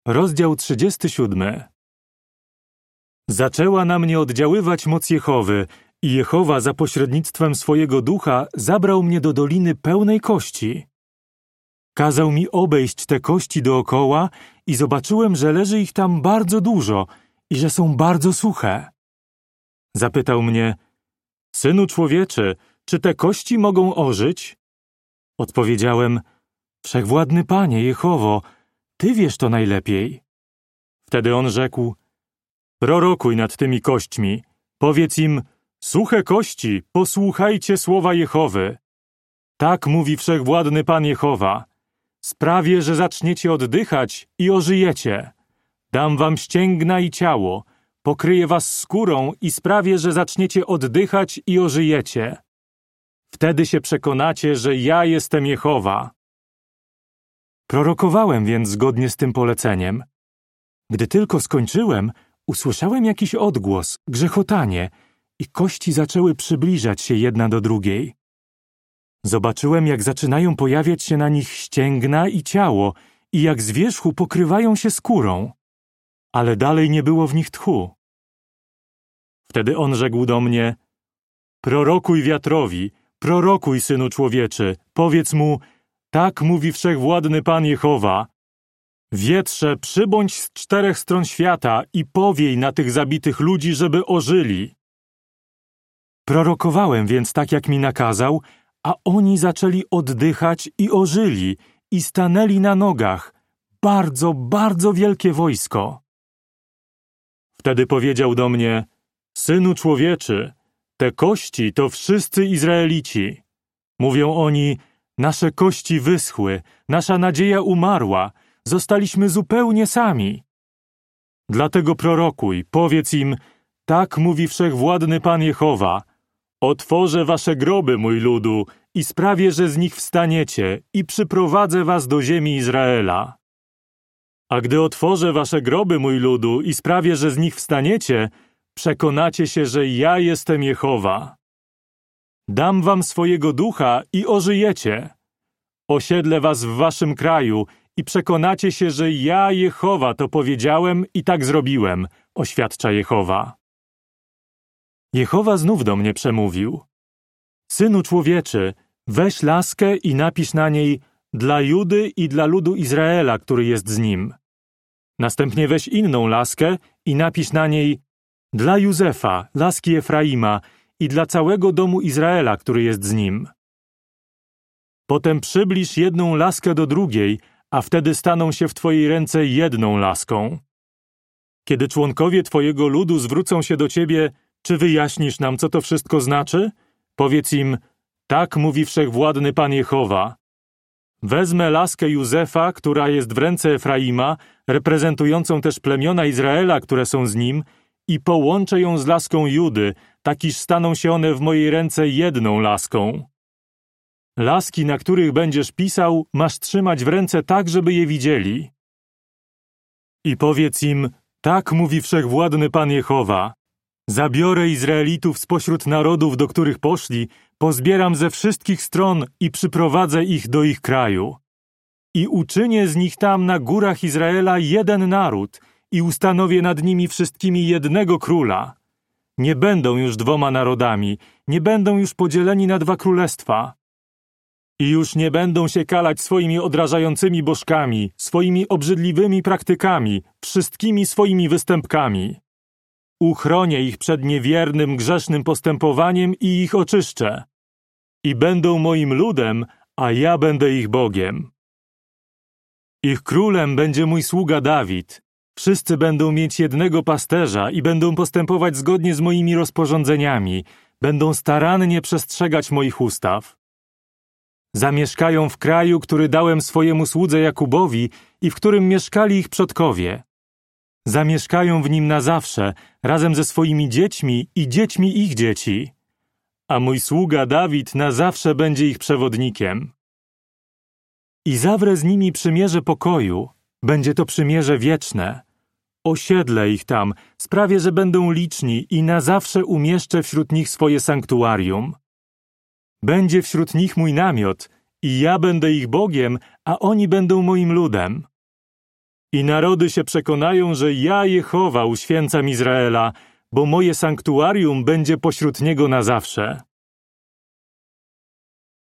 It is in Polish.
Rozdział 37. Zaczęła na mnie oddziaływać moc Jehowy i Jehowa za pośrednictwem swojego ducha zabrał mnie do doliny pełnej kości. Kazał mi obejść te kości dookoła i zobaczyłem, że leży ich tam bardzo dużo i że są bardzo suche. Zapytał mnie: Synu człowieczy, czy te kości mogą ożyć? Odpowiedziałem: Wszechwładny Panie, Jehowo, Ty wiesz to najlepiej. Wtedy on rzekł: Prorokuj nad tymi kośćmi, powiedz im: Suche kości, posłuchajcie słowa Jehowy. Tak mówi Wszechwładny Pan Jehowa: Sprawię, że zaczniecie oddychać i ożyjecie. Dam wam ścięgna i ciało, pokryję was skórą i sprawię, że zaczniecie oddychać i ożyjecie. Wtedy się przekonacie, że ja jestem Jehowa. Prorokowałem więc zgodnie z tym poleceniem. Gdy tylko skończyłem, usłyszałem jakiś odgłos, grzechotanie i kości zaczęły przybliżać się jedna do drugiej. Zobaczyłem, jak zaczynają pojawiać się na nich ścięgna i ciało i jak z wierzchu pokrywają się skórą, ale dalej nie było w nich tchu. Wtedy on rzekł do mnie: Prorokuj wiatrowi, prorokuj, synu człowieczy, powiedz mu: Tak mówi Wszechwładny Pan Jehowa. Wietrze, przybądź z 4 stron świata i powiej na tych zabitych ludzi, żeby ożyli. Prorokowałem więc tak, jak mi nakazał, a oni zaczęli oddychać i ożyli i stanęli na nogach. Bardzo, bardzo wielkie wojsko. Wtedy powiedział do mnie: Synu człowieczy, te kości to wszyscy Izraelici. Mówią oni: Nasze kości wyschły, nasza nadzieja umarła, zostaliśmy zupełnie sami. Dlatego prorokuj, powiedz im: Tak mówi Wszechwładny Pan Jehowa. Otworzę wasze groby, mój ludu, i sprawię, że z nich wstaniecie i przyprowadzę was do ziemi Izraela. A gdy otworzę wasze groby, mój ludu, i sprawię, że z nich wstaniecie, przekonacie się, że ja jestem Jehowa. Dam wam swojego ducha i ożyjecie. Osiedlę was w waszym kraju i przekonacie się, że ja, Jehowa, to powiedziałem i tak zrobiłem, oświadcza Jehowa. Jehowa znów do mnie przemówił: Synu człowieczy, weź laskę i napisz na niej: Dla Judy i dla ludu Izraela, który jest z nim. Następnie weź inną laskę i napisz na niej: Dla Józefa, laski Efraima i dla całego domu Izraela, który jest z nim. Potem przybliż jedną laskę do drugiej, a wtedy staną się w twojej ręce jedną laską. Kiedy członkowie twojego ludu zwrócą się do ciebie: Czy wyjaśnisz nam, co to wszystko znaczy? Powiedz im: Tak mówi Wszechwładny Pan Jehowa. Wezmę laskę Józefa, która jest w ręce Efraima, reprezentującą też plemiona Izraela, które są z nim, i połączę ją z laską Judy, tak iż staną się one w mojej ręce jedną laską. Laski, na których będziesz pisał, masz trzymać w ręce tak, żeby je widzieli. I powiedz im: Tak mówi Wszechwładny Pan Jehowa. Zabiorę Izraelitów spośród narodów, do których poszli, pozbieram ze wszystkich stron i przyprowadzę ich do ich kraju. I uczynię z nich tam na górach Izraela jeden naród i ustanowię nad nimi wszystkimi jednego króla. Nie będą już 2 narodami, nie będą już podzieleni na 2 królestwa. I już nie będą się kalać swoimi odrażającymi bożkami, swoimi obrzydliwymi praktykami, wszystkimi swoimi występkami. Uchronię ich przed niewiernym, grzesznym postępowaniem i ich oczyszczę. I będą moim ludem, a ja będę ich Bogiem. Ich królem będzie mój sługa Dawid. Wszyscy będą mieć jednego pasterza i będą postępować zgodnie z moimi rozporządzeniami. Będą starannie przestrzegać moich ustaw. Zamieszkają w kraju, który dałem swojemu słudze Jakubowi i w którym mieszkali ich przodkowie. Zamieszkają w nim na zawsze, razem ze swoimi dziećmi i dziećmi ich dzieci. A mój sługa Dawid na zawsze będzie ich przewodnikiem. I zawrę z nimi przymierze pokoju. Będzie to przymierze wieczne. Osiedlę ich tam, sprawię, że będą liczni i na zawsze umieszczę wśród nich swoje sanktuarium. Będzie wśród nich mój namiot i ja będę ich Bogiem, a oni będą moim ludem. I narody się przekonają, że ja, Jehowa, uświęcam Izraela, bo moje sanktuarium będzie pośród niego na zawsze.